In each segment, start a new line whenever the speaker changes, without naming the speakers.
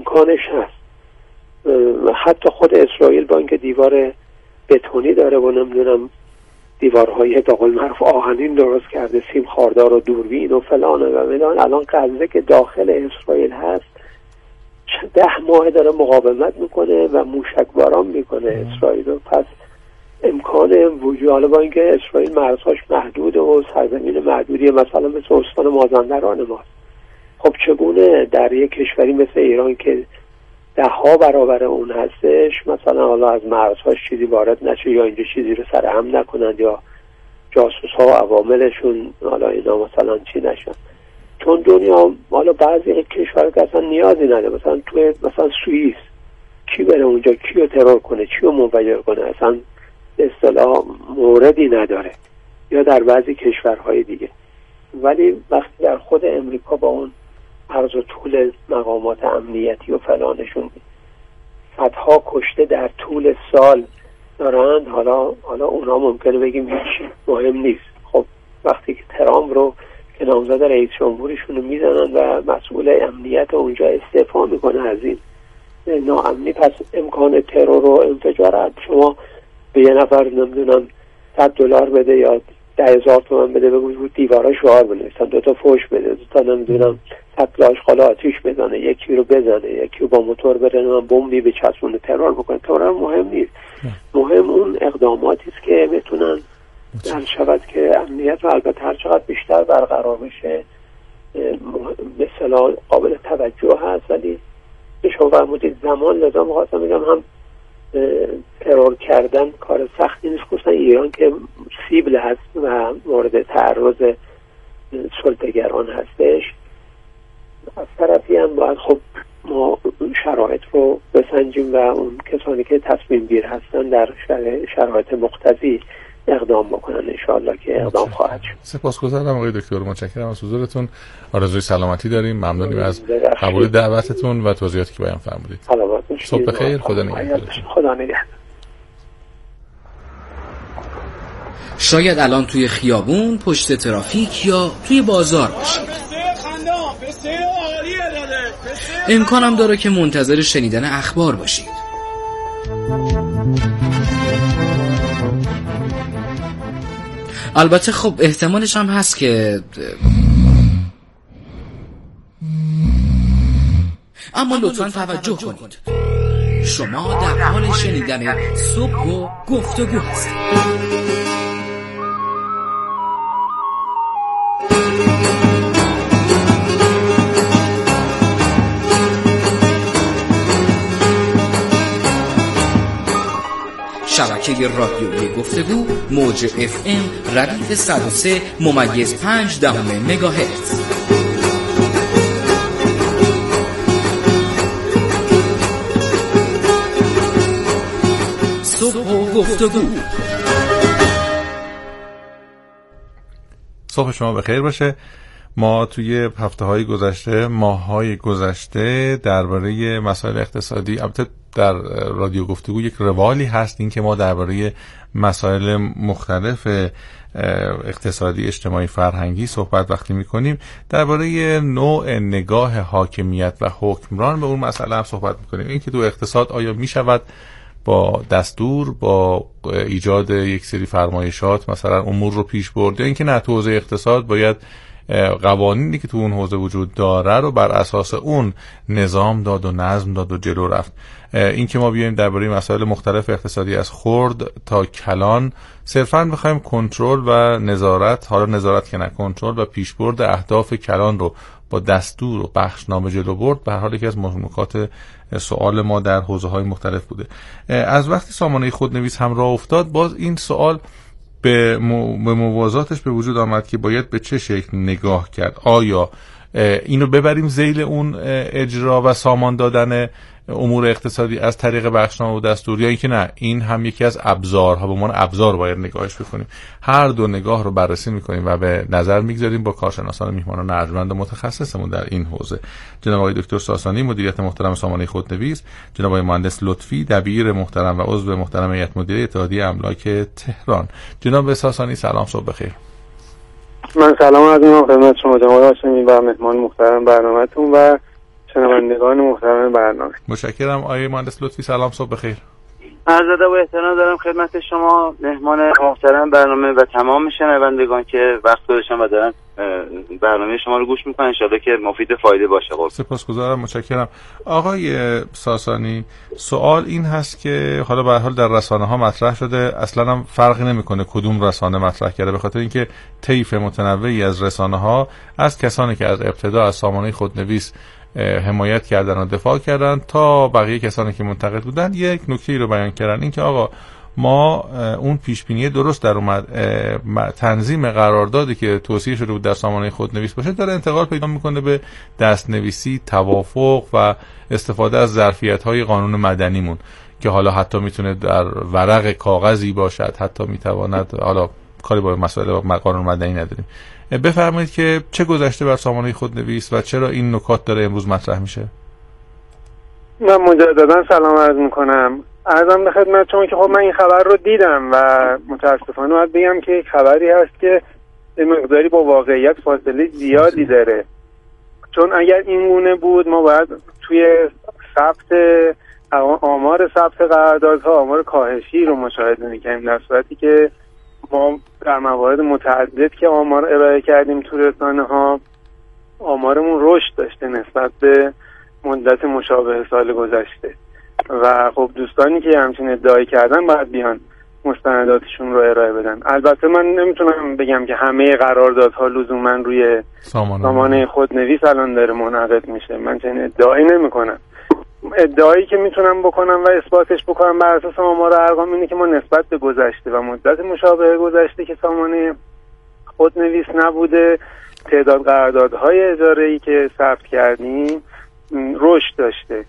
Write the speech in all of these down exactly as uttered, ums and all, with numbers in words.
امکانش هست. حتی خود اسرائیل با اینکه دیوار بتونی داره و نمیدونم دیوارهای به قول معروف آهنین درست کرده، سیم خاردار و دوربین و فلان و فلان، الان غزه که داخل اسرائیل هست ده ماه داره مقاومت میکنه و موشکباران میکنه اسرائیل رو. پس امکان وجود، حالا با اینکه اسرائیل مرزهاش محدود و سرزمین محدودی مثلا مثل استان مازندران ماست، خب چگونه در یک کشوری مثل ایران که ده ها برابر اون هستش مثلا حالا از مرزهاش چیزی وارد نشه یا اینجا چیزی رو سر هم نکنند یا جاسوس ها و عواملشون حالا اینا مثلا چی نشن. چون دنیا حالا بعضی کشور که اصلا نیازی نداره، مثلا توی مثلا سوئیس کی بره اونجا کیو ترور کنه چیو منفجر کنه اصلا به اصطلاح موردی نداره، یا در بعضی کشورهای دیگه. ولی وقتی در خود امریکا با اون عرض و طول مقامات امنیتی و فلانشون صدها کشته در طول سال دارند، حالا حالا اونا ممکنه بگیم هیچ مهم نیست. خب وقتی که ترامپ رو که نامزد رئیس جمهوریشون رو میزنن و مسئول امنیت اونجا استعفا میکنه از این ناامنی، پس امکان ترور و انفجار شما به یه نفر نمیدونم صد دلار بده یا ده هزار تومن بده بگو رو دیوارا شعار بنویسن، دو تا فوش بده، دو تا نمیدونم صد آشغال آتیش بزنه، یکی رو بزنه، یکی رو با موتور بره من بمبی به چسبونه ترور بکنه. ترور مهم نیست، مهم اون اقداماتی است که بتونن در شود که امنیت رو البته هر چقدر بیشتر برقرار بشه به اصطلاح قابل توجه هست. ولی به شما فرمودید زمان لازم خواستم میگم هم ترور کردن کار سختی نیست، خصوصا ایران که سیبل هست و مورد تعرض سلطه‌گران هستش. از طرفی هم باید خب ما شرایط رو بسنجیم و اون کسانی که تصمیم گیر هستن در شرایط مقتضی اقدام بکنن، انشاءالله که اقدام خواهد شد.
سپاسگزارم آقای دکتر، متشکرم از حضورتون، آرزوی سلامتی داریم، ممنونیم از قبول دعوتتون و توضیحاتی که بیان فرمودید.
سلامت باشید.
صبح بخیر، خدا نگهدار.
خدا نگهدار.
شاید الان توی خیابون، پشت ترافیک یا توی بازار باشید. امکانم داره که منتظر شنیدن اخبار باشید. البته خب احتمالش هم هست که اما لطفاً توجه کنید، شما در حال شنیدن صبح و گفتگو هستید. شبکه رادیویی گفتگو موج اف ام ردیف صد و سه ممیز پنج دهم مگاهرتز. صبح و گفتگو.
صبح شما بخیر باشه. ما توی هفته‌های گذشته، ماه‌های گذشته درباره مسائل اقتصادی، البته در رادیو گفتگو یک روالی هست این که ما درباره مسائل مختلف اقتصادی، اجتماعی، فرهنگی صحبت وقتی می‌کنیم، درباره نوع نگاه حاکمیت و حکمران به اون مسئله هم صحبت می‌کنیم. این که تو اقتصاد آیا می‌شود با دستور، با ایجاد یک سری فرمایشات مثلا امور رو پیش برد، یا اینکه نه، تو حوزه اقتصاد باید قوانینی که تو اون حوزه وجود داره رو بر اساس اون نظام داد و نظم داد و جلو رفت. این که ما بیایم درباره مسائل مختلف اقتصادی از خرد تا کلان صرفاً بخوایم کنترل و نظارت، حالا نظارت که نه، کنترل و پیشبرد اهداف کلان رو با دستور و بخشنامه جلو برد، به هر حال یکی از نکات سوال ما در حوزه‌های مختلف بوده. از وقتی سامانه خودنویس هم راه افتاد، باز این سوال به موازاتش به وجود آمد که باید به چه شکل نگاه کرد. آیا اینو ببریم ذیل اون اجرا و سامان دادن امور اقتصادی از طریق بخشنامه و دستور، یا اینکه نه، این هم یکی از ابزارها، به عنوان ابزار باید نگاهش بکنیم. هر دو نگاه رو بررسی میکنیم و به نظر میگذاریم با کارشناسان میهمانان ارجمند و متخصصمون در این حوزه، جناب آقای دکتر ساسانی، مدیریت محترم سامانه خودنویس، جناب آقای مهندس لطفی، دبیر محترم و عضو محترم هیئت مدیره اتحادیه املاک تهران. جناب ساسانی سلام، صبح بخیر.
من سلام عرض می‌کنم خدمت شما جناب هاشمی و مهمان محترم برنامه‌تون و شنوندگان محترم برنامه.
متشکرم آقای مهندس لطفی. سلام، صبح بخیر.
عرض ادب و احترام دارم خدمت شما مهمان محترم برنامه و تمام شنوندگان که وقت گذاشتن و دارن برنامه شما رو گوش میکنن. ان شاءالله که مفید فایده باشه. خب
سپاسگزارم، متشکرم. آقای ساسانی، سوال این هست که حالا به هر حال در رسانه ها مطرح شده، اصلا هم فرقی نمیکنه کدوم رسانه مطرح کرده، به خاطر اینکه طیف متنوعی از رسانه ها از کسانی که از ابتدا از سامانه خودنویس حمایت کردن و دفاع کردن تا بقیه کسانی که منتقد بودن یک نکته رو بیان کردن، این که آقا ما اون پیشبینی درست در اومد، تنظیم قراردادی که توصیه شده بود در سامانه خودنویس باشه داره انتقال پیدا میکنه به دستنویسی، توافق و استفاده از ظرفیت‌های قانون مدنیمون که حالا حتی میتونه در ورق کاغذی باشد، حتی میتواند، حالا کاری با مسائل قانون مدنی نداریم. بفرمایید که چه گذشته بر سامانه خودنویس و چرا این نکات داره امروز مطرح میشه؟
من مجددا سلام عرض میکنم. عرضم به خدمتتون که خب من این خبر رو دیدم و متاسفانه باید بگم که یک خبری هست که به مقداری با واقعیت فاصله زیادی داره، چون اگر این گونه بود ما باید توی ثبت آمار ثبت قراردادها آمار کاهشی رو مشاهده میکنیم، در صورتی که ما در موارد متعدد که آمار ارائه کردیم تو رسانه ها آمارمون رشد داشته نسبت به مدت مشابه سال گذشته و خب دوستانی که همچین ادعای کردن باید بیان مستنداتشون رو ارائه بدن. البته من نمیتونم بگم که همه قراردادها لزوما روی سامانه, سامانه خودنویس الان داره منعقد میشه، من چنین ادعایی نمیکنم. ادعایی که میتونم بکنم و اثباتش بکنم بر اساس آمار و ارقام اینه که ما نسبت به گذشته و مدت مشابه گذشته که سامانه خودنویس نبوده تعداد قراردادهای اجاره‌ای که ثبت کردیم رشد داشته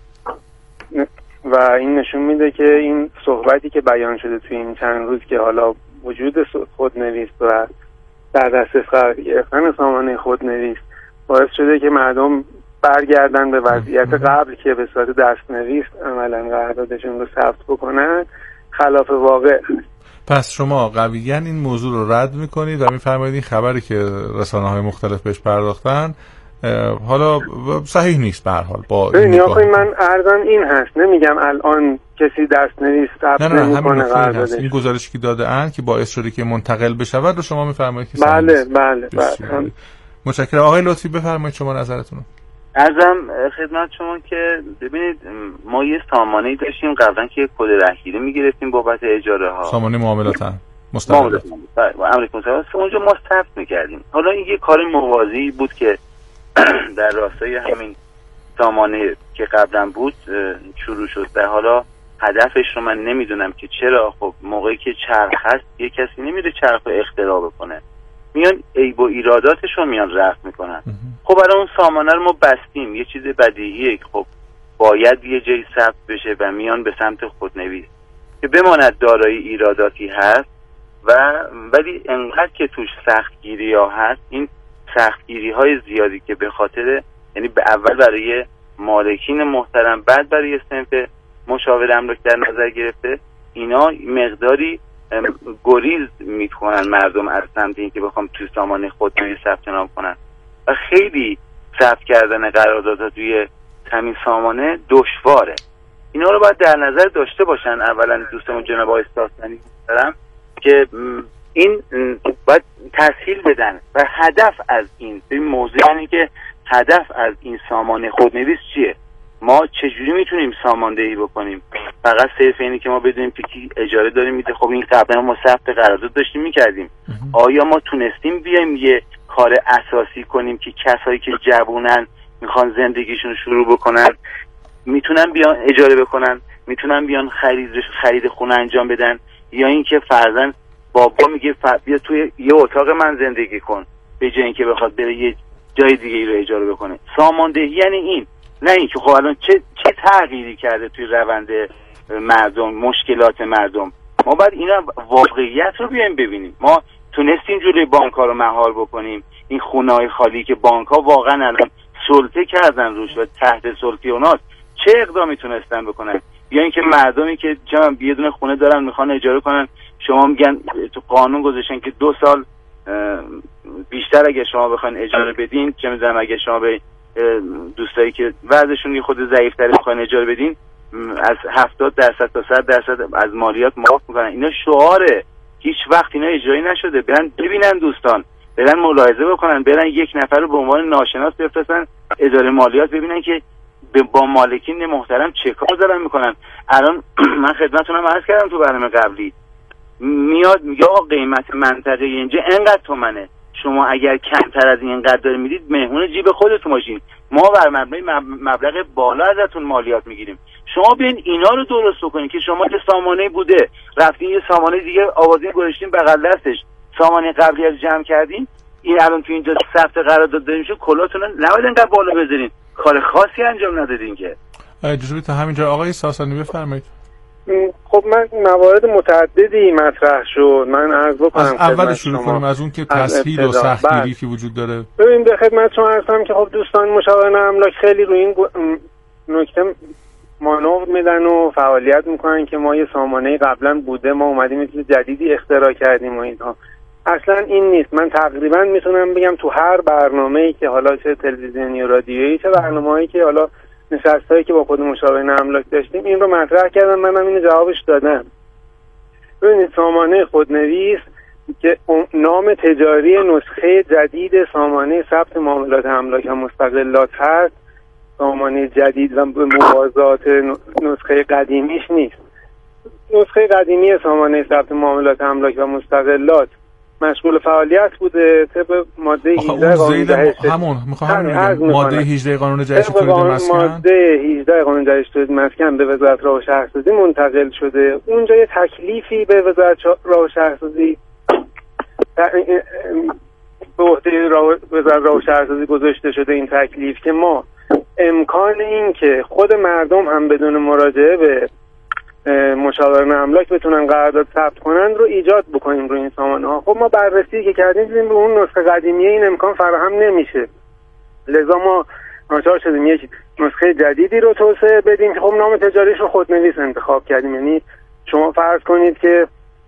و این نشون میده که این صحبتی که بیان شده توی این چند روز که حالا وجود خودنویس و در دسترس قرار گرفتن سامانه خودنویس باعث شده که مردم برگردن به وضعیت قبل که به صورت دستنویس عملا قراردادشون رو ثبت بکنن، خلاف واقع.
پس شما قویاً این موضوع رو رد میکنید و میفرمایید این خبری که رسانه‌های مختلف بهش پرداختن حالا صحیح نیست. به هر حال با
نگاه من عرضم این هست، نمیگم الان کسی دستنویس ثبت نمیکنه قراردادش.
این گزارشی که داده اند که باعث شده که منتقل بشود رو شما میفرمایید که
بله بله بله.
متشکرم. آقای لطفی بفرمایید شما نظرتون رو.
عرضم خدمت شما که ببینید ما یه سامانه‌ای داشتیم قبلا که کد رهگیری میگرفتیم بابت اجاره ها،
سامانه معاملات مستقل
امریکا متحده، اونجا ما ثبت میکردیم. حالا این یه کار موازی بود که در راستای همین سامانه که قبلا بود شروع شد و حالا هدفش رو من نمیدونم که چرا. خب موقعی که چرخ هست یه کسی نمیره چرخ رو اختراع بکنه، میان عیب و ایراداتش رو میان رفع میکنن. خب برای اون سامانه رو ما بستیم، یه چیز بدیهیه که خب باید یه جایی ثبت بشه و میان به سمت خودنویس که بماند دارای ایراداتی هست و ولی انقدر که توش سختگیری ها هست، این سختگیری های زیادی که به خاطر یعنی به اول برای مالکین محترم بعد برای صنف مشاور املاک در نظر گرفته، اینا مقداری گریز میکنن مردم از سمت این که بخوام توی سامانه خودنویس ثبت نام کنن و خیلی ثبت کردن قراردادها توی همین سامانه دشواره. اینا رو باید در نظر داشته باشن. اولا دوستمون جناب آقای ساسانی دارم که این باید تسهیل بدن و هدف از این این موضوع اینه که هدف از این سامانه خودنویس چیه، ما چجوری میتونیم ساماندهی بکنیم. فقط صرف اینه که ما بدونیم که کی اجاره داریم میده. خب این قبلا ما ثبت قرارداد داشتیم میکردیم، آیا ما تونستیم بیایم یه کار اساسی کنیم که کسایی که جوونن میخوان زندگیشون شروع بکنن میتونن بیان اجاره بکنن، میتونن بیان خرید خرید خونه انجام بدن، یا اینکه فرضاً بابا میگه بیا توی یه اتاق من زندگی کن به جای اینکه بخواد بره یه جای دیگه ای رو اجاره بکنه. ساماندهی یعنی این، نه اینکه خب الان چه چه تغییری کرده توی روند مردم، مشکلات مردم. ما باید اینا واقعیت رو بیایم ببینیم. ما تونستیم جلوی بانک‌ها رو مهار بکنیم. این خونه‌های خالی که بانک‌ها واقعا الان سلطه کردن روش و تحت سلطه اوناست، چه اقدامی تونستن بکنن؟ یا اینکه مردمی که چون یه دونه خونه دارن میخوان اجاره کنن، شما میگن تو قانون گذاشتن که دو سال بیشتر اگه شما بخواین اجاره بدین، چه می‌دونم اگه شما به دوستایی که وضعشون خود ضعیف‌تره میخوان اجاره بدین از هفتاد درصد تا صد درصد از مالیات معاف میکنن. اینا شعاره، هیچ وقت اینا اجرایی نشده. برن ببینن دوستان، برن ملاحظه بکنن، برن یک نفر رو به عنوان ناشناس بفرستن اداره مالیات ببینن که با مالکین محترم چه کار دارن میکنن. الان من خدمتتونم عرض کردم تو برنامه قبلی، میاد میگه آقا قیمت منطقه اینجا اینقدر تومنه، شما اگر کمتر از این قدر میدید مهمون جیب خودتون باشین، ما بر مبنای مبلغ بالا ازتون مالیات میگیریم. شما بیاین اینا رو درست بکنین که شما که سامانه بوده رفتین یه سامانه دیگه آوازین گذاشتین بغل دستش، سامانه قبلی از جمع کردین، این الان تو اینجا ثبت قرارداد داریم شو کلاتون نباید انقدر بالا بذارین، کار خاصی انجام ندادین که.
اجازه تا همینجا آقای ساسانی بفرمایید.
خب من موارد متعددی مطرح شد، من عرض بکنم
از اول شروع کنیم، از اون که تسهیل و سختگیری که وجود داره.
ببین به خدمت شما عرض کنم که خب دوستان مشاوران املاک خیلی روی این نکته مانور میدن و فعالیت میکنن که ما یه سامانه قبلا بوده ما اومدیم یه چیز جدیدی اختراع کردیم و اینها. اصلا این نیست. من تقریبا میتونم بگم تو هر برنامه‌ای که حالا چه تلویزیونی و رادیویی چه برنامه‌ای که حالا نشستایی که با خود مشاوران املاک داشتیم این رو مطرح کردم، منم اینو جوابش دادم. ببینید سامانه خودنویس که نام تجاری نسخه جدید سامانه ثبت معاملات املاک و مستقلات هست، سامانه جدید و موازات نسخه قدیمیش نیست. نسخه قدیمی سامانه ثبت معاملات املاک و مستقلات مشغول فعالیت بوده طبق ماده هجده قانون جهش
همون میخوام ماده هجده قانون جهش تولید مسکن،
ماده هجده قانون جهش تولید مسکن به وزارت راه و شهرسازی منتقل شده. اونجا یه تکلیفی به وزارت راه و شهرسازی به عهده وزارت راه و شهرسازی گذاشته شده، این تکلیف که ما امکان این که خود مردم هم بدون مراجعه به مشاوران املاک بتونن قرارداد ثبت کنن رو ایجاد بکنیم روی این سامانه ها. خب ما بررسی که کردیم دیدیم به اون نسخه قدیمیه این امکان فراهم نمیشه، لذا ما ناچار شدیم یک نسخه جدیدی رو توسعه بدیم که خب نام تجاریش رو خودنویس انتخاب کردیم. یعنی شما فرض کنید که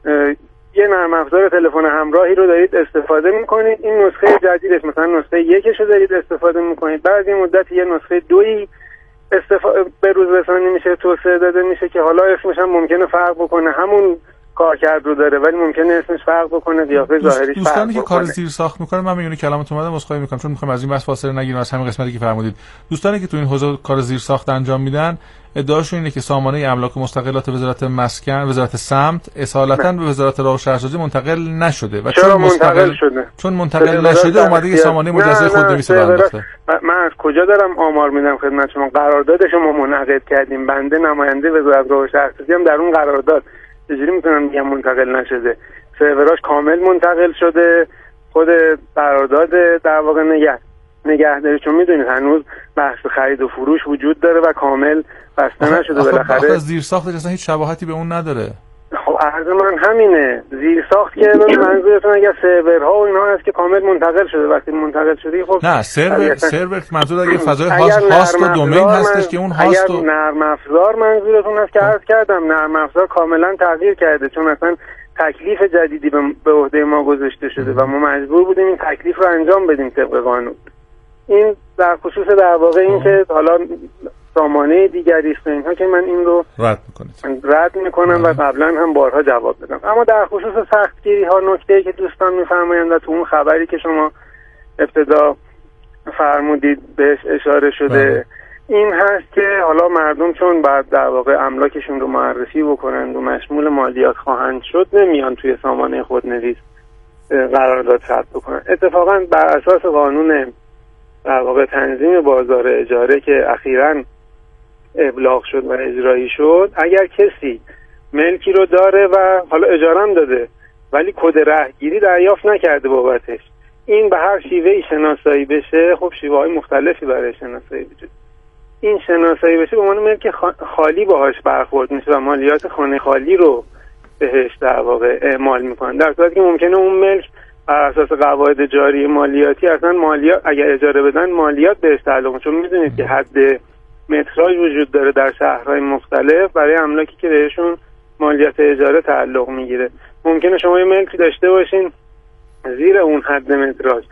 یه نرم افزار تلفن همراهی رو دارید استفاده میکنید، این نسخه جدیدش مثلا نسخه یکش رو دارید استفاده میکنید، بعد این مدت یه نسخه دویی استفاده به روز رسانی میشه، توسعه داده میشه که حالا اسمش هم ممکنه فرق بکنه، همون کارکرد رو داره ولی ممکنه اسمش فرق بکنه، قیافه ظاهریش فرق بکنه.
دوستانی که کار زیر ساخت میکنه، من میونه کلامتون اومدم عذرخواهی میکنم چون میخوام از این بحث فاصله نگیریم، از همین قسمتی که فرمودید. دوستانی که تو این حوزه کار زیر ساخت انجام میدن ادعاشون اینه که سامانه املاک و مستقلات وزارت مسکن، وزارت سمت اصالتا به وزارت راه و شهرسازی منتقل نشده و چون
منتقل شده
چون منتقل نشده اومده یه سامانه مجزا خودنویس انداخته.
من از کجا دارم آمار میدم خدمت شما؟ قرارداد شما منعقد کردیم، بنده نماینده وزارت راه و شهرسازی هم در اون قرارداد، چجوری میتونم میگم منتقل نشده؟ سروراش کامل منتقل شده، خود قرارداد در واقع نگه نگهداری، چون میدونید هنوز بحث خرید و فروش وجود داره و کامل بسته نشده. بالاخره
آخه زیر ساختش اصلا هیچ شباهتی به اون نداره.
خب عرض من همینه، زیر ساخت که منظورتون اگر سرورها و اینا هست که کامل منتقل شده، وقتی منتقل شده خب
نه سرور سرور منظور اگه فضای هاست و دومین هستش که اون هاست
و نرم افزار منظورتون هست که عرض کردم نرم افزار کاملا تغییر کرده، چون اصلا تکلیف جدیدی به عهده ما گذاشته شده و ما مجبور بودیم این تکلیف رو انجام بدیم طبق قانون. این در خصوص در واقع این که حالا سامانه دیگری است اینها که من این رو
رد میکنید
رد میکنم و قبلا هم بارها جواب دادم. اما در خصوص سختگیری ها نکته‌ای که دوستان میفرمایند و تو اون خبری که شما ابتدا فرمودید بهش اشاره شده بله. این هست که حالا مردم چون بعد در واقع املاکشون رو معرفی بکنند و مشمول مالیات خواهند شد نمیان توی سامانه خودنویس قرارداد ثبت بکنن. اتفاقا بر اساس قانون در واقع تنظیم بازار اجاره که اخیراً ابلاغ شد و اجرایی شد، اگر کسی ملکی رو داره و حالا اجاره هم داده ولی کد رهگیری دریافت نکرده بابتش، این به هر شیوهی شناسایی بشه، خب شیوه های مختلفی برای شناسایی وجود، این شناسایی بشه به عنوان ملک خالی باهاش برخورد میشه و مالیات خانه خالی رو بهش در واقع اعمال میکنن، در صورتی که ممکنه اون ملک بر اساس قواعد جاری مالیاتی اصلا مالیات اگر اجاره بدن مالیات بهش تعلق، چون میدونید که حد متراژ وجود داره در شهرهای مختلف برای املاکی که بهشون مالیات اجاره تعلق میگیره. ممکنه شما یه ملکی داشته باشین زیر اون حد متراژ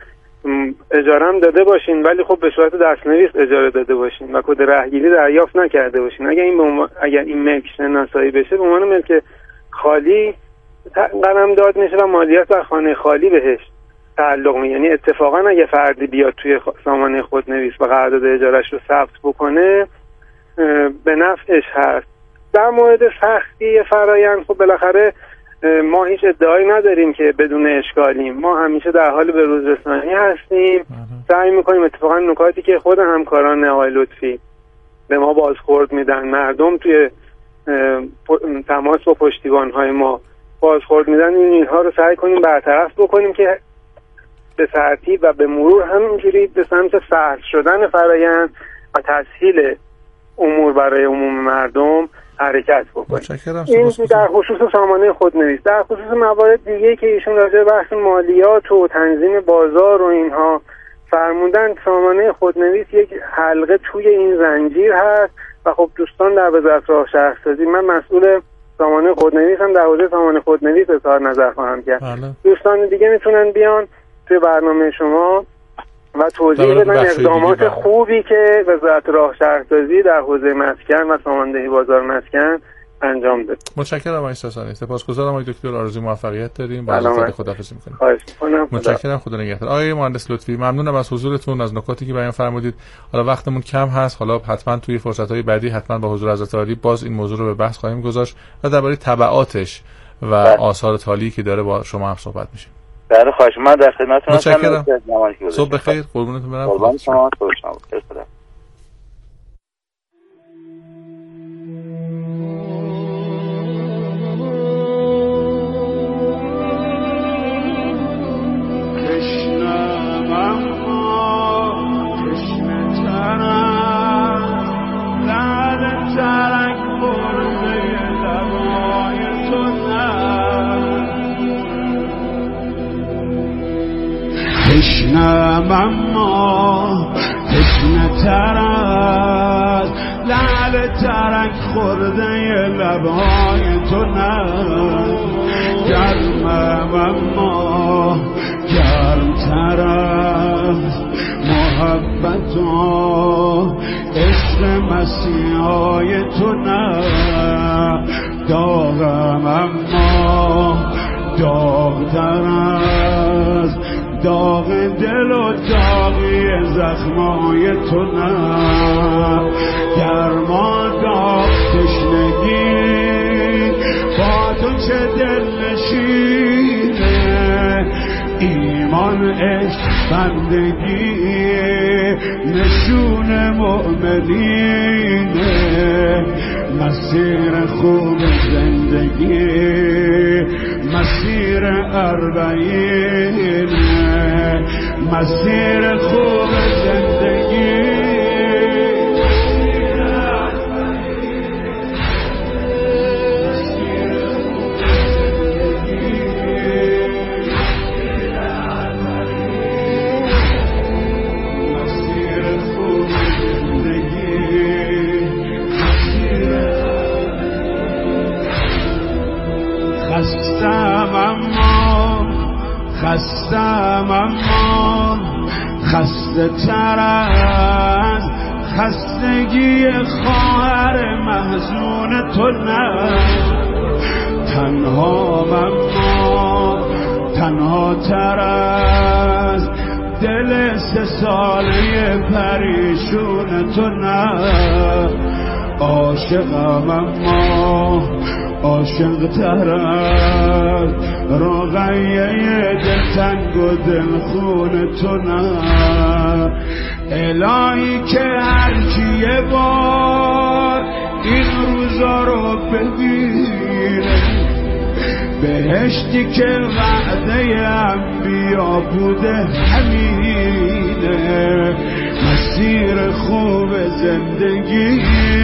اجارم داده باشین ولی خب به صورت دستنویس اجاره داده باشین و کد رهگیری دریافت نکرده باشین. اگر این بم... اگر این ملک شناسایی بشه به عنوان ملک خالی قلم داد میشه و مالیات بر خانه خالی بهش تعلق می. یعنی اتفاقا اگه فردی بیاد توی سامانه خودنویس و قرارداد اجارش رو ثبت بکنه به نفعش هست. در مورد سختی فرآیند خب بالاخره ما هیچ ادعایی نداریم که بدون اشکالیم. ما همیشه در حال بروز رسانی هستیم، سعی میکنیم اتفاقا نکاتی که خود همکاران آقای لطفی به ما بازخورد میدن، مردم توی تماس با پشتیبانهای ما بازخورد میدن، این اینها رو سعی کنیم برطرف بکنیم که به ترتیب و به مرور همینجوری به سمت سهل شدن فرآیند و تسهیل امور برای عموم مردم حرکت بکنیم. این در خصوص سامانه خودنویس. در خصوص موارد دیگه که ایشون راجع به بحث مالیات و تنظیم بازار و اینها فرمودن، سامانه خودنویس یک حلقه توی این زنجیر هست و خب دوستان در وزارت راه شهرسازی، من مسئول سامانه خودنویس هم در حوزه سامانه خودنویس اظهار نظر خواهم کرد. بله. دوستان دیگه میتونن بیان توی برنامه شما و توضیح بدن اقدامات خوبی که وزارت راه شهرسازی در حوزه مسکن و ساماندهی بازار مسکن انجام داد.
متشکرم آقای ساسانی. سپاسگزارم آقای دکتر. آرزوی موفقیت داریم. با حضرت خداحافظی می‌کنیم.
خواهش می‌کنم.
متشکرم. خدا نگهدار. آقای مهندس لطفی ممنونم از حضورتون، از نکاتی که بیان فرمودید. حالا وقتمون کم هست، حالا حتما توی فرصت‌های بعدی حتما با حضور حضرت عالی باز این موضوع رو به بحث خواهیم گذاشت و درباره تبعاتش و آثار تالی که داره با شما هم صحبت می‌شیم.
بله خواهش من در خدمتتون هستم.
متشکرم. صبح بخیر. قربونتون برم.
قربان شما. صبح شما بخیر.
تشنم اما تشنه تر از لعل ترک خورده لبهای تو نه، گرمم اما گرم تر از محبت و عشق مسیحای تو نه، داغم اما داغ تر از داغ دل و داغی زخمای تو نه، گرما داغ تشنگی با تو چه دل نشینه، ایمان عشق بندگی نشون مؤمنینه، مسیر خوب زندگی مسیر اربعینه، مسیر خوب زندگی خستم اما خسته تر از خستگی خواهر محزون تو نه، تنها اما تنها تر از دل سه ساله پریشون تو نه، عاشقم اما عاشق تر از رقیه دلتنگ و دلخون تو نه، الهی که هر کی یه بار این روزا رو ببینه، بهشتی که وعده انبیا بوده همینه، مسیر خوب زندگی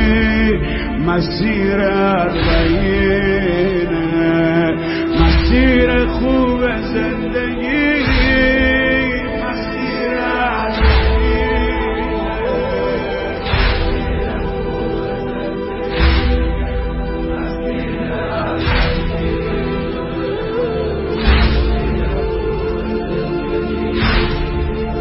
مسیر اربعینه، مسیر خوب زندگی مسیر اربعینه.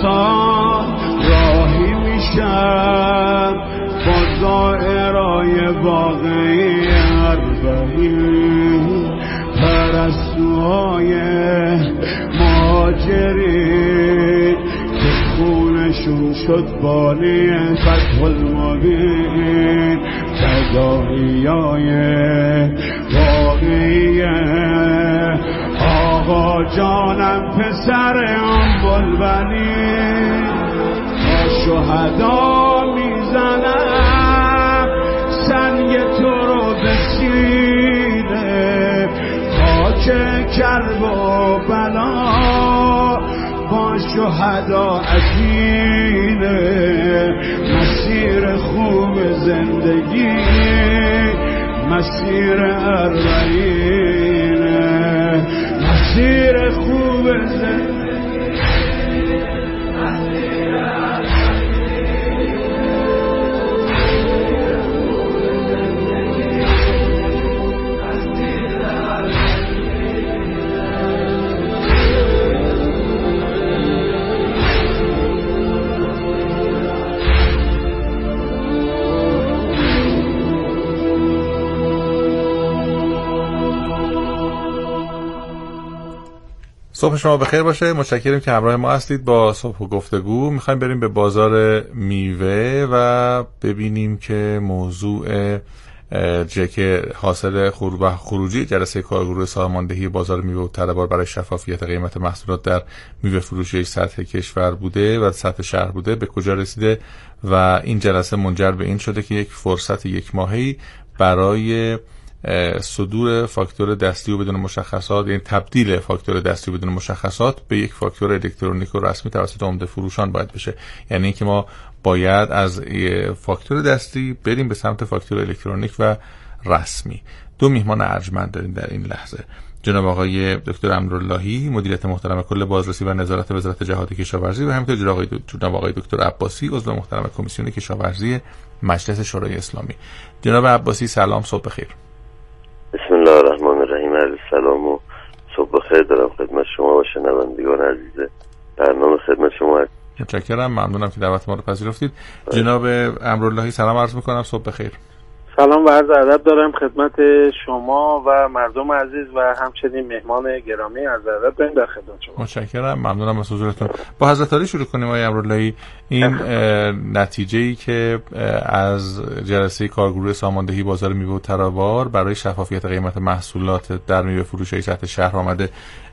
تا راهی میشم با دائرای واقعی اربعین پرستوهای مهاجرین که خونشون شد بانی فتح المبین فداییای واقعی آقا جانم پسر ام بلبنی با شهدا میزنم سنگ تو رو به سینه خاک کرب و بلا با شهدا اسیره مسیر خوب زندگی مسیر اربعینه مسیر خوب زندگی
صبح شما بخیر باشه. متشکرم که همراه ما هستید با صبح و گفتگو. میخوایم بریم به بازار میوه و ببینیم که موضوع که حاصل خروجی جلسه کارگروه ساماندهی بازار میوه و طلبار برای شفافیت قیمت محصولات در میوه فروشی سطح کشور بوده و سطح شهر بوده به کجا رسیده و این جلسه منجر به این شده که یک فرصت یک ماهی برای صدور فاکتور دستی و بدون مشخصات، یعنی تبدیل فاکتور دستی و بدون مشخصات به یک فاکتور الکترونیک و رسمی توسط عمده فروشان باید بشه. یعنی اینکه ما باید از فاکتور دستی بریم به سمت فاکتور الکترونیک و رسمی. دو میهمان ارجمند داریم در این لحظه، جناب آقای دکتر امراللهی مدیریت محترم کل بازرسی و نظارت وزارت جهاد کشاورزی و همینطور جناب آقای جناب آقای دکتر عباسی عضو محترم کمیسیون کشاورزی مجلس شورای اسلامی. جناب عباسی سلام، صبح بخیر.
بسم الله الرحمن الرحیم. عرض سلام و صبح بخیر دارم خدمت شما و شنوندگان عزیز برنامه. خدمت شما هست.
متشکرم، ممنونم که دعوت ما رو پذیرفتید. جناب امراللهی سلام عرض میکنم، صبح بخیر.
سلام و عرض ادب دارم خدمت شما و مردم عزیز و همچنین مهمان گرامی. عرض ادب داریم در خدمت شما.
متشکرم، ممنونم از حضورتون. با حضرت علی شروع کنیم آقای امراللهی. این نتیجه‌ای که از جلسه کارگروه ساماندهی بازار میوه و طلبار برای شفافیت قیمت محصولات در میوه فروشی سطح شهر آمده،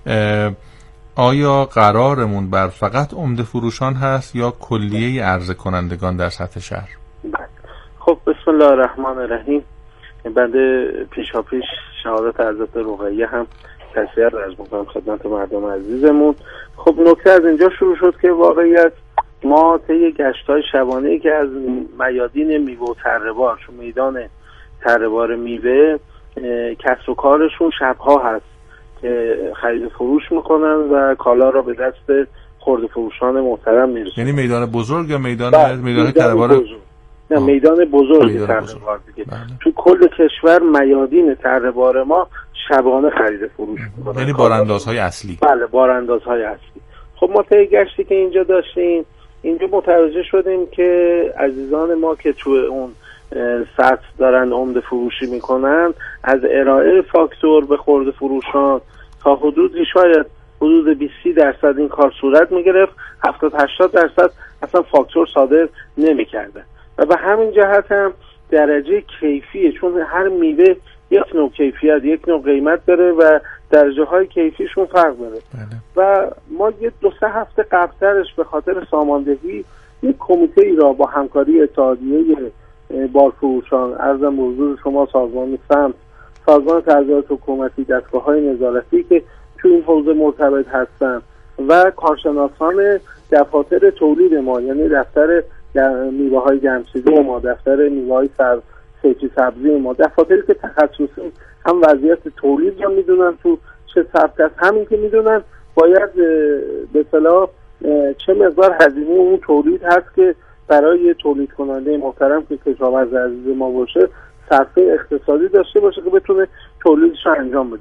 آیا قرارمون بر فقط عمده فروشان هست یا کلیه عرضه کنندگان در سطح شهر؟
خب بسم الله الرحمن الرحیم. بنده پیشا پیش شهادت حضرت رقیه هم تسلیت عرض می‌کنم خدمت مردم عزیزمون. خب نکته از اینجا شروع شد که واقعیت ما طی گشت‌های شبانه‌ای که از میادین میوه و تره‌بار چون میدان تره‌بار میوه کسب و کارشون شب‌ها هست که خرید فروش میکنن و کالا را به دست خرده فروشان محترم میرسونن.
یعنی میدان بزرگ یا میدان میدان تره‌بار؟
نه میدان بزرگ تره‌بار دیگه. تو کل کشور میادین تره‌بار ما شبانه خرید فروش میکنن.
یعنی باراندازهای اصلی.
بله باراندازهای اصلی. خب ما طی گشتی که اینجا داشتیم اینجا متوجه شدیم که عزیزان ما که تو اون سطح دارن عمده فروشی میکنن از ارائه فاکتور به خرده فروشان تا حدودی شاید حدود بیست درصد این کار صورت میگرفت، هفتاد هشتاد درصد اصلا فاکتور صادر نمیکرده و به همین جهت هم درجه کیفیه، چون هر میوه یک نوع کیفیت یک نوع قیمت داره و درجه های کیفیشون فرق داره. بله. و ما یه دو سه هفته قبلترش به خاطر ساماندهی یک کمیته ای را با همکاری اتحادیه بارفروشان، عرضم به حضور شما سازمان سمت، سازمان تربیت حکومتی، دستگاه‌های نظارتی که تو این حوزه مرتبط هستن و کارشناسان دفاتر تولید ما، یعنی دفتر میوه‌های گرمسیری ما، دفتر میوه‌های سیفی سبزی ما، دفاتری که تخصصی هم وضعیت تولید رو میدونن تو چه سبک است، همین که میدونن باید به اصطلاح چه مقدار هزینه اون تولید هست که برای تولید کننده محترم که کشاورز عزیز ما باشه صرفه اقتصادی داشته باشه که بتونه تولیدش رو انجام بده.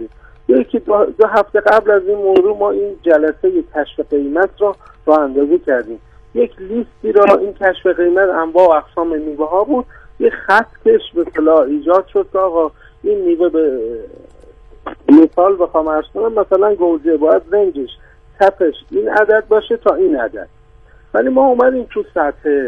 یکی دو, دو هفته قبل از این موضوع ما این جلسه کشف قیمت را راه اندازی کردیم. یک لیستی را این کشف قیمت انواع و اقسام میوه ها بود، یک خط کش به اصطلاح ایجاد شد که آقا این میوه به مثال بخوام عرض کنم مثلا گوجه باید رنجش تپش این عدد باشه تا این عدد. ولی ما اومدیم تو سطح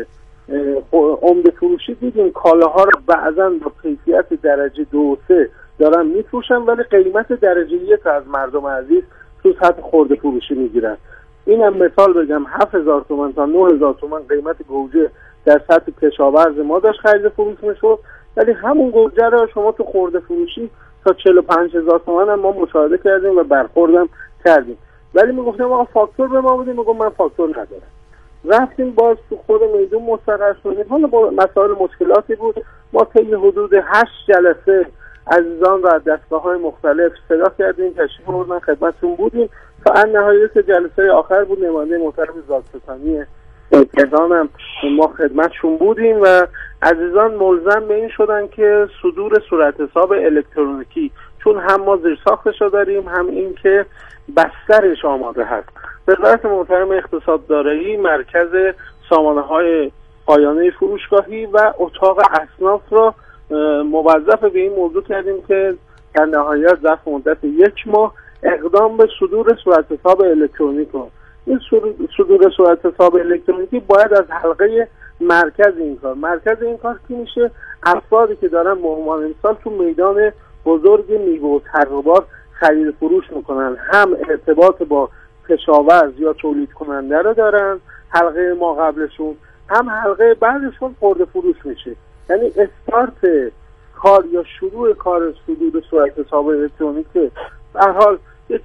عمده فروشی دیدیم کالاها رو بعضا با کیفیت درجه دو و سه دارن میفروشن ولی قیمت درجه یک از مردم عزیز تو سطح خرده فروشی میگیرن. اینم مثال بگم هفت هزار تومان تا نه هزار تومان قیمت گوجه در سطح کشاورز ما داشت خرید فروش میشد، ولی همون گوجه رو شما تو خرده فروشی تا چهل و پنج هزار تومان هم ما مشاهده کردیم و برخوردم کردیم. ولی میگفتم آقا فاکتور به ما بودیم، میگم من فاکتور ندارم. رفتیم باز تو خود میدون مستقر شدیم. حالا مسائل مشکلاتی بود. ما طی حدود هشت جلسه عزیزان و دستگاه‌های مختلف صدا کردیم، تشریف آوردن خدمتتون بودیم تا ان نهایت جلسه آخر بود. نماینده محترم دادستانی تهران هم ما خدمتشون بودیم و عزیزان ملزم به این شدن که صدور صورت حساب الکترونیکی، چون هم ما زیر ساختش داریم هم این که بسترش آماده هست. وزارت محترم اقتصاد دارایی مرکز سامانه‌های پایانه فروشگاهی و اتاق اصناف را موظف به این موضوع کردیم که در نهایت ظرف مدت یک ماه اقدام به صدور صورت حساب الکترونیک کنه. این صدور صورت حساب الکترونیکی باید از حلقه مرکز این کار. مرکز این کار کی میشه؟ افرادی که دارن به عنوان مثال تو میدان بزرگ میوه و تربار خرید فروش میکنن، هم ارتباط با کشاورز یا تولید کننده رو دارن حلقه ما قبلشون، هم حلقه بعدشون خرده فروش میشه. یعنی استارت کار یا شروع کار صدور صورت حساب الکترونیک به هر حال یک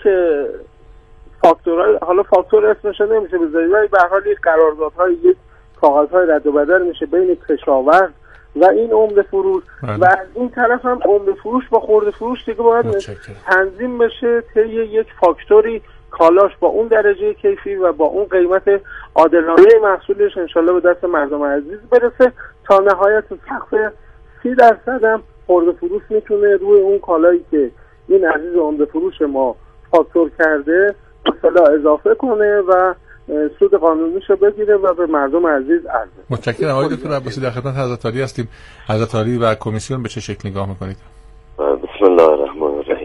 فاکتورهای، حالا فاکتور اسمش نمیشه بذارید، ولی به هر حال یک قراردادهای، یک کاغذهای رد و بدل میشه بین کشاورز و این عمده فروش بله. و از این طرف هم عمده فروش با خرده فروش دیگه باید تنظیم بشه طی یک فاکتوری کالاش با اون درجه کیفی و با اون قیمت عادلانه محصولش انشالله به دست مردم عزیز برسه تا نهایت سقف سی درصد هم خرده فروش میتونه روی اون کالایی که این عزیز عمده فروش ما فاکتور کرده مثلا اضافه کنه و سود قانونیشو بگیره و به مردم عزیز عرضه.
متشکرم. آقای دکتر عباسی در خدمت حضرت عالی هستیم. حضرت عالی و کمیسیون به چه شکل نگاه میکنید؟
بسم الله الرحمن الرحیم.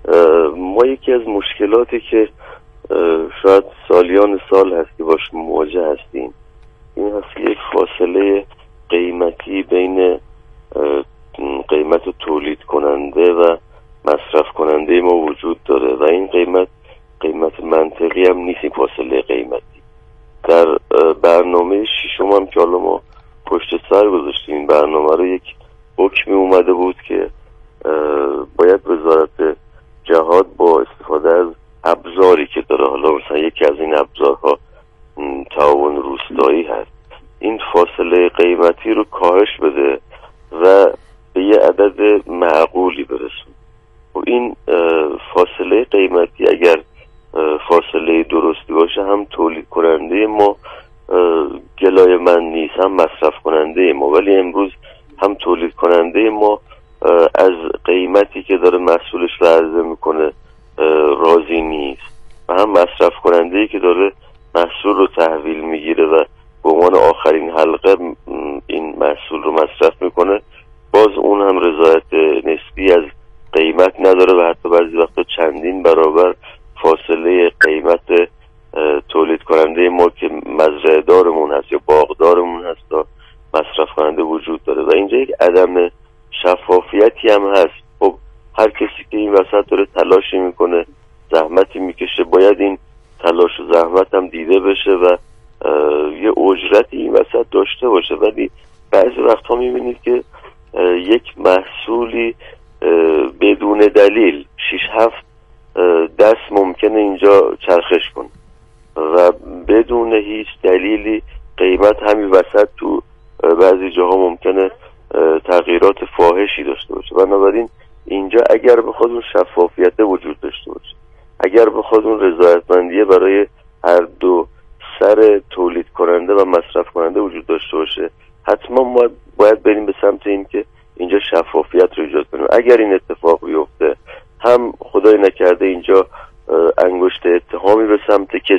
ما یکی از مشکلاتی که شاید سالیان سال هست که باش مواجه هستیم این هست که یک فاصله قیمتی بین قیمت تولید کننده و مصرف کننده ما وجود داره و این قیمت قیمت منطقی هم نیست. این فاصله قیمتی در برنامه ششم هم که حالا ما پشت سر گذاشتیم این برنامه رو یک حکمی اومده بود که باید وزارت جهاد با استفاده از ابزاری که داره، حالا مثلا یکی از این ابزارها تعاون روستایی هست، این فاصله قیمتی رو کاهش بده و به یه عدد معقولی برسون. و این فاصله قیمتی اگر فاصله درستی باشه هم تولید کننده ما گلای من نیست هم مصرف کننده ما، ولی امروز هم تولید کننده ما از قیمتی که داره محصولش رو عرضه میکنه راضی نیست و هم مصرف کننده که داره محصول رو تحویل میگیره و به عنوان آخرین حلقه این محصول رو مصرف میکنه باز اون هم رضایت نسبی از قیمت نداره و حتی بعضی وقتا چندین برابر فاصله قیمت تولید کننده ما که مزرعه دارمون هست یا باغدارمون هست تا مصرف کننده وجود داره و اینجا یک عدم شفافیتی هم هست. خب هر کسی که این وسط داره تلاشی میکنه زحمتی میکشه باید این تلاش و زحمت هم دیده بشه و یه اجرتی این وسط داشته باشه، ولی بعضی وقتها میبینید که یک محصولی بدون دلیل شش هفت دست ممکنه اینجا چرخش کنه و بدون هیچ دلیلی قیمت همین وسط تو بعضی جاها ممکنه تغییرات فاحشی داشته باشه. بنابراین اینجا اگر بخواد اون شفافیت وجود داشته باشه، اگر بخواد اون رضایتمندیه برای هر دو سر تولید کننده و مصرف کننده وجود داشته باشه، حتما ما باید بریم به سمت این که اینجا شفافیت رو ایجاد کنیم. اگر این اتفاق بیفته هم خدای نکرده کرده اینجا انگشت اتهامی به سمت کسی